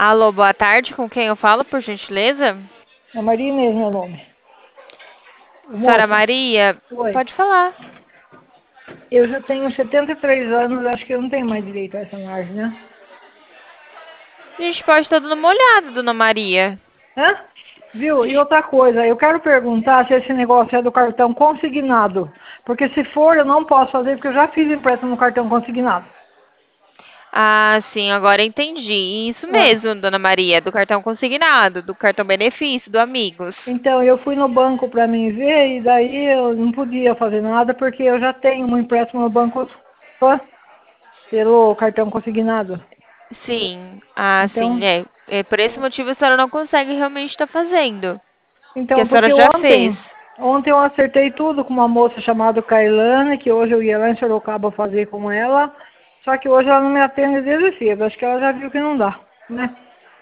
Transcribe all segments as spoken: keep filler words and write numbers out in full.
Alô, boa tarde. Com quem eu falo, por gentileza? É Maria Inês, meu nome. Ô, Senhora moça, Maria, oi. pode falar. Eu já tenho setenta e três anos, acho que eu não tenho mais direito a essa margem, né? A gente pode estar dando uma olhada, dona Maria. Hã? A Viu? E gente- outra coisa, eu quero perguntar se esse negócio é do cartão consignado. Porque se for, eu não posso fazer, porque eu já fiz empréstimo no cartão consignado. Ah, sim, agora entendi. Isso Ah, mesmo, dona Maria, do cartão consignado, do cartão benefício, do Amigos. então, eu fui no banco para mim ver, e daí eu não podia fazer nada, porque eu já tenho um empréstimo no banco só pelo cartão consignado. Sim, ah, sim, Então, é. É, por esse motivo a senhora não consegue realmente estar fazendo. Que a Então, senhora porque já fez. ontem, ontem eu acertei tudo com uma moça chamada Kailane, que hoje eu ia lá em Sorocaba fazer com ela, só que hoje ela não me atende desde cedo, acho que ela já viu que não dá, né?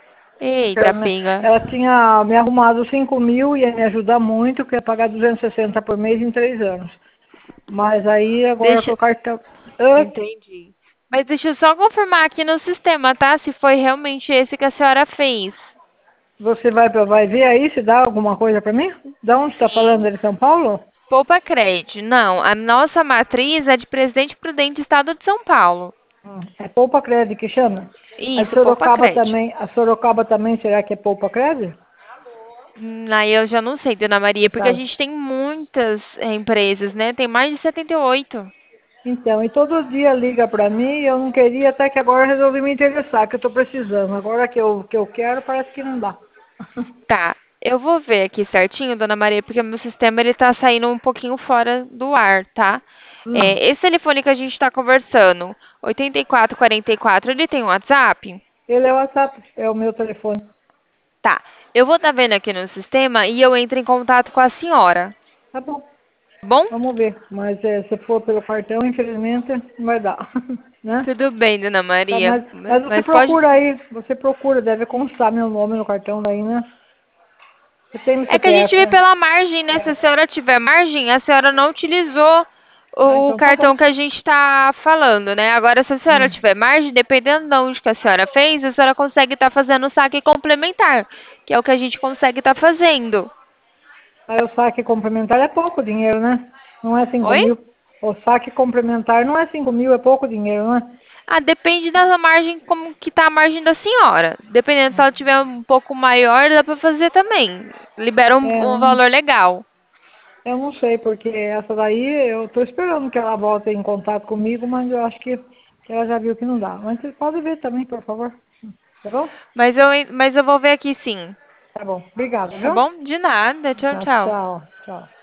Eita, Ela, me- pinga. ela tinha me arrumado cinco mil, ia me ajudar muito, que ia pagar duzentos e sessenta por mês em três anos. Mas aí agora com Deixa. o cartão... Ah, Entendi. Mas deixa eu só confirmar aqui no sistema, tá? Se foi realmente esse que a senhora fez. você vai, pra- vai ver aí se dá alguma coisa pra mim? Da onde está falando? Sim. É de São Paulo? Poupa Crédito. Não, a nossa matriz é de Presidente Prudente, Estado de São Paulo. Hum, É Poupa Crédito que chama? A Isso, Poupa Sorocaba Crédito. também, a Sorocaba também, será que é Poupa Crédito? Hum, Aí eu já não sei, Dona Maria, porque a Tá. gente tem muitas eh, empresas, né? Tem mais de setenta e oito. Então, e todo dia liga pra mim e eu não queria, até que agora eu resolvi me interessar, que eu tô precisando. Agora que eu, que eu quero, parece que não dá. Tá. Eu vou ver aqui certinho, Dona Maria, porque meu sistema ele tá saindo um pouquinho fora do ar, tá? Hum, É, esse telefone que a gente está conversando, oitenta e quatro quarenta e quatro, ele tem um WhatsApp? ele é o WhatsApp, é o meu telefone. Tá. Eu vou estar vendo aqui no sistema e eu entro em contato com a senhora. Tá bom, Tá bom? vamos ver. Mas é, se for pelo cartão, infelizmente, não vai dar. Né? Tudo bem, Dona Tá, Maria. mas, mas você Mas pode. procura aí, você procura, deve constar meu nome no cartão daí, né? Você tem meu É que a gente C P F, vê né? pela margem, né? Se a senhora tiver margem, a senhora não utilizou Ah, o então tá bom. cartão que a gente está falando, né? Agora, se a senhora Hum. tiver margem, dependendo de onde que a senhora fez, a senhora consegue estar fazendo o saque complementar, que é o que a gente consegue estar fazendo. Aí o saque complementar é pouco dinheiro, né? Não é cinco Oi? mil. O saque complementar não é cinco mil, é pouco dinheiro, né? Ah, depende da margem, como que tá a margem da senhora. Dependendo se ela tiver um pouco maior, dá pra fazer também. Libera um, É, um não- valor legal. eu não sei, porque essa daí eu tô esperando que ela volte em contato comigo, mas eu acho que, que ela já viu que não dá. Mas você pode ver também, por favor. Tá bom? Mas eu, en- mas eu vou ver aqui sim. Tá bom. Obrigada, Tá viu? bom? De nada. Tchau, Tá, tchau. tchau, tchau.